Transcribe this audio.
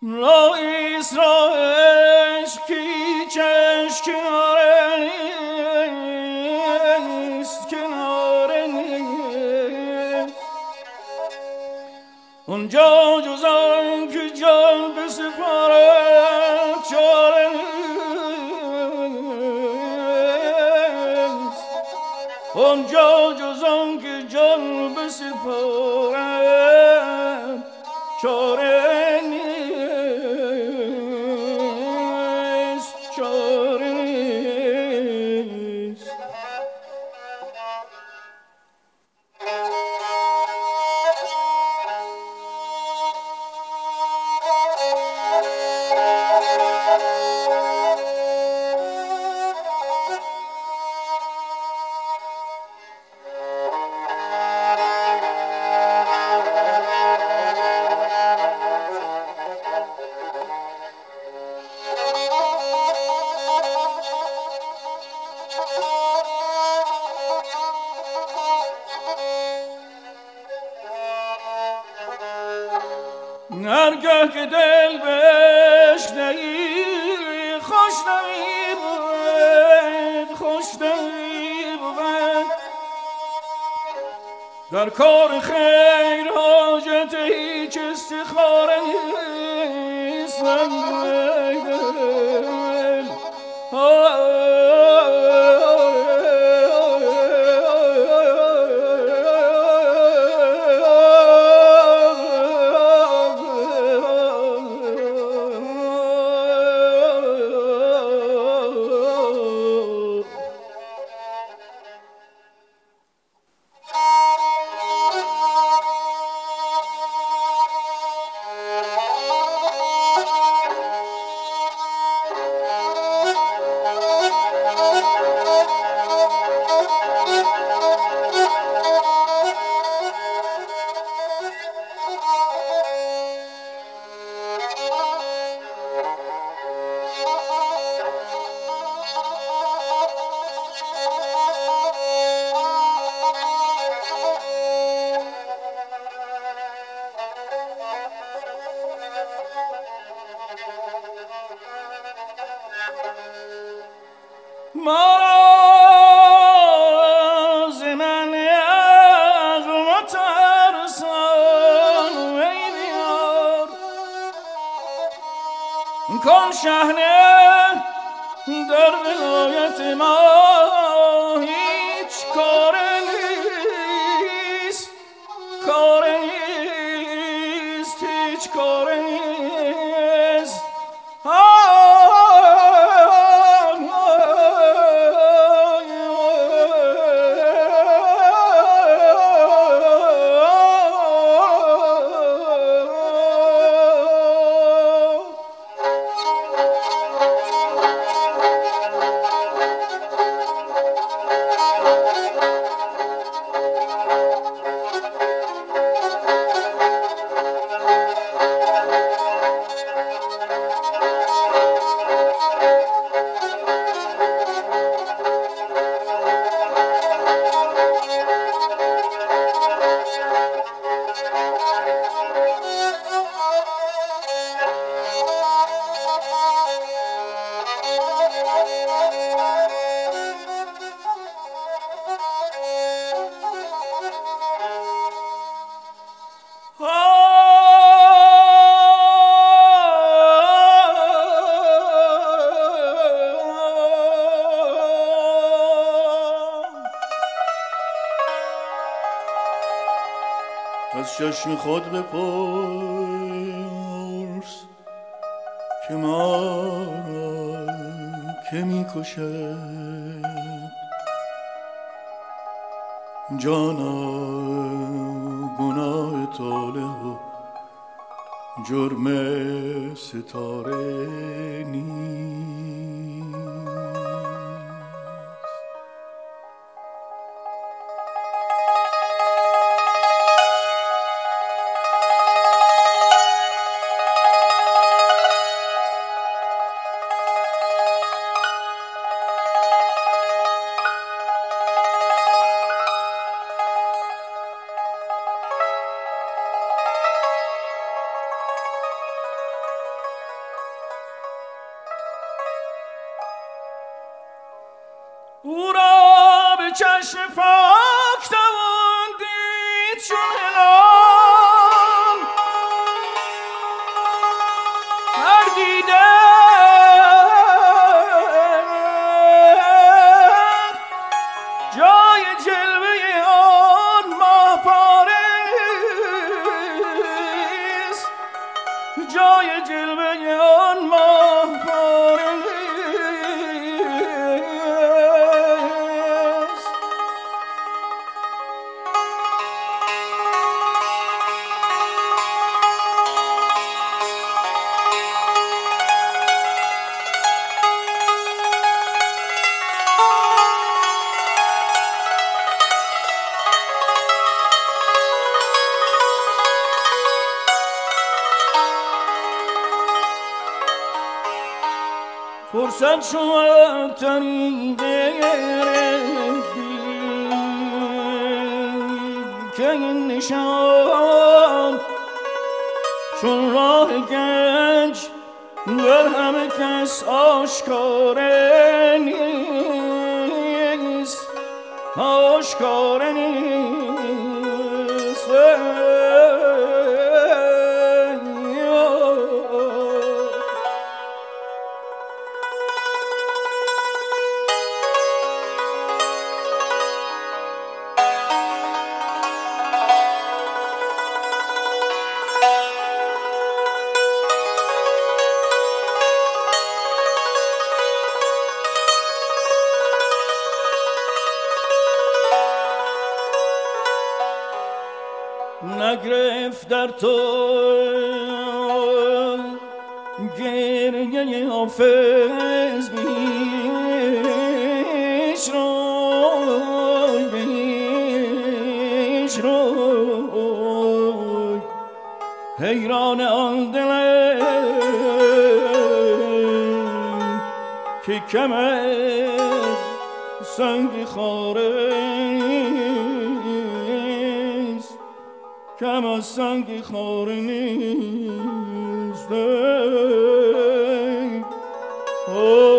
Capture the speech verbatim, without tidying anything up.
رئیس رایش کی چشم کناره نیست کناره نیست اونجا جز آن که جان بسپاره چاره نیست اونجا جز آن که جان بسپاره چاره نیست چاره نیست هرگاه که دل بشنهی خوش نمی بود خوش نمی بود در کار خیر حاجت هیچ استخاره نیست ما ز من عقل مترسان ای بیار کن شهنه در ولایت ما هیچ کار نیست کار نیست هیچ کار نیست از چشم خود بپرس که ما را که می کشد جانا گناه طالع و جرم ستاره نیست چشم پاک توان دید چون هلال هر دیده جای جلوه آن ماه پاره نیست جای جلوه آن ماه پاره نیست فرصت شما طریق که این نشان چون راه گنج بر همه کس آشکاره نیست آشکاره نیست نگرفت در تو گریه حافظ بیش روی بیش روی حیران آن دلم که کم از سنگ خاره کم از سنگ خاره نیست.